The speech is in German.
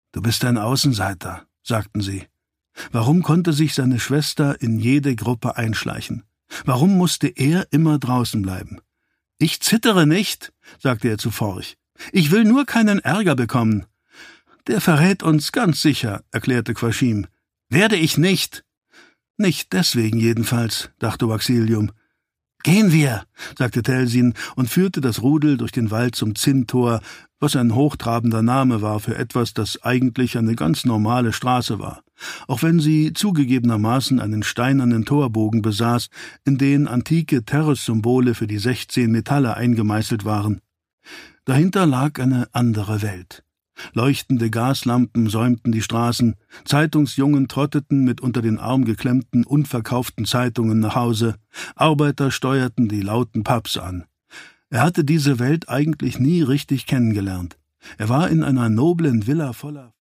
»Du bist ein Außenseiter«, sagten sie. Warum konnte sich seine Schwester in jede Gruppe einschleichen? Warum musste er immer draußen bleiben? »Ich zittere nicht«, sagte er zu Forch. »Ich will nur keinen Ärger bekommen.« »Der verrät uns ganz sicher«, erklärte Quaschim. »Werde ich nicht.« »Nicht deswegen jedenfalls«, dachte Waxilium. »Gehen wir«, sagte Telsin und führte das Rudel durch den Wald zum Zinntor, was ein hochtrabender Name war für etwas, das eigentlich eine ganz normale Straße war, auch wenn sie zugegebenermaßen einen steinernen Torbogen besaß, in den antike Terrus-Symbole für die 16 Metalle eingemeißelt waren. Dahinter lag eine andere Welt. Leuchtende Gaslampen säumten die Straßen, Zeitungsjungen trotteten mit unter den Arm geklemmten, unverkauften Zeitungen nach Hause, Arbeiter steuerten die lauten Pubs an. Er hatte diese Welt eigentlich nie richtig kennengelernt. Er war in einer noblen Villa voller